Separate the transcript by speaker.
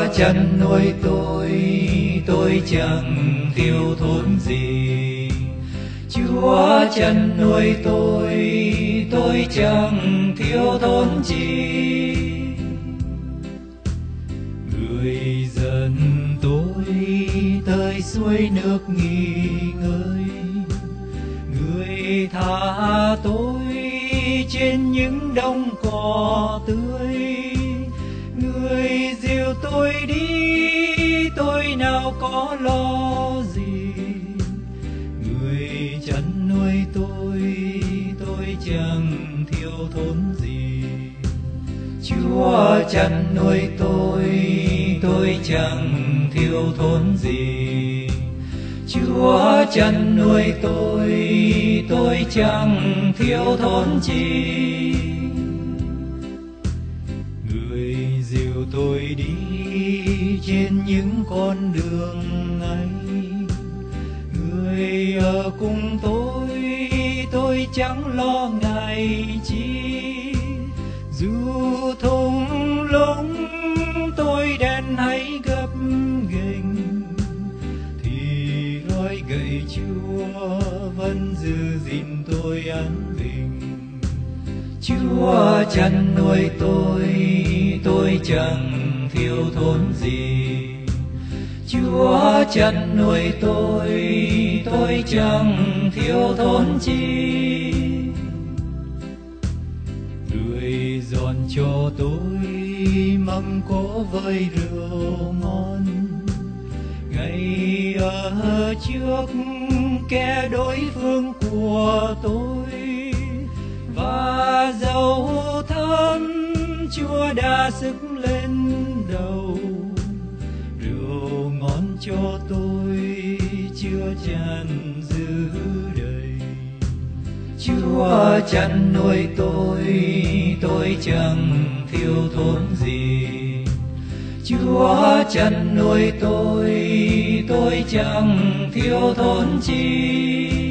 Speaker 1: chăn nuôi tôi chẳng thiếu thốn gì. Chúa chăn nuôi tôi chẳng thiếu thốn gì. Người dẫn tôi tới suối nước nghỉ ngơi, người thả tôi trên những đồng cỏ tươi, người dìu tôi đi tôi nào có lo gì. Người chăn nuôi tôi chẳng thiếu thốn gì. Chúa chăn nuôi tôi chẳng thiếu thốn gì. Chúa chăn nuôi tôi chẳng thiếu thốn chi. Người dìu tôi đi trên những con đường ấy, người ở cùng tôi chẳng lo ngại chi. Dù thung lũng tôi đen hay gấp ghềnh, thì roi gậy Chúa vẫn giữ gìn tôi an bình. Chúa chăn nuôi tôi chẳng thiếu thốn gì. Chúa chăn nuôi tôi chẳng thiếu thốn chi. Người dọn cho tôi mâm cỗ với rượu ngon, ngày ở trước kẻ đối phương của tôi, và dầu thơm Chúa đã sức lên đầu. Rượu ngon cho tôi chưa tràn dư đầy. Chúa chăn nuôi tôi chẳng thiếu thốn gì. Chúa chăn nuôi tôi chẳng thiếu thốn chi.